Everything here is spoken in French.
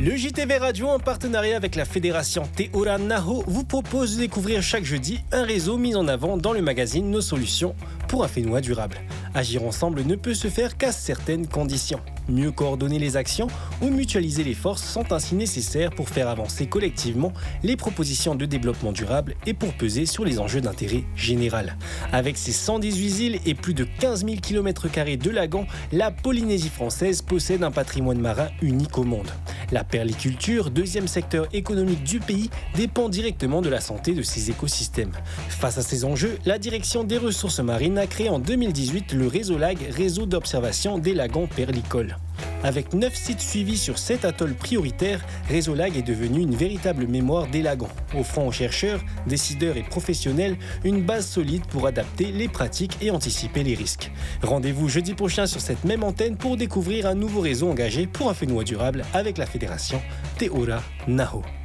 Le JTV Radio, en partenariat avec la fédération Teora Naho, vous propose de découvrir chaque jeudi un réseau mis en avant dans le magazine Nos Solutions pour un Fénois durable. Agir ensemble ne peut se faire qu'à certaines conditions. Mieux coordonner les actions ou mutualiser les forces sont ainsi nécessaires pour faire avancer collectivement les propositions de développement durable et pour peser sur les enjeux d'intérêt général. Avec ses 118 îles et plus de 15 000 km² de lagons, la Polynésie française possède un patrimoine marin unique au monde. La perliculture, deuxième secteur économique du pays, dépend directement de la santé de ses écosystèmes. Face à ces enjeux, la direction des ressources marines a créé en 2018 le Résolag, réseau d'observation des lagons perlicoles. Avec 9 sites suivis sur 7 atolls prioritaires, Résolag est devenu une véritable mémoire des lagons, offrant aux chercheurs, décideurs et professionnels une base solide pour adapter les pratiques et anticiper les risques. Rendez-vous jeudi prochain sur cette même antenne pour découvrir un nouveau réseau engagé pour un Fénois durable avec la fédération Teora Naho.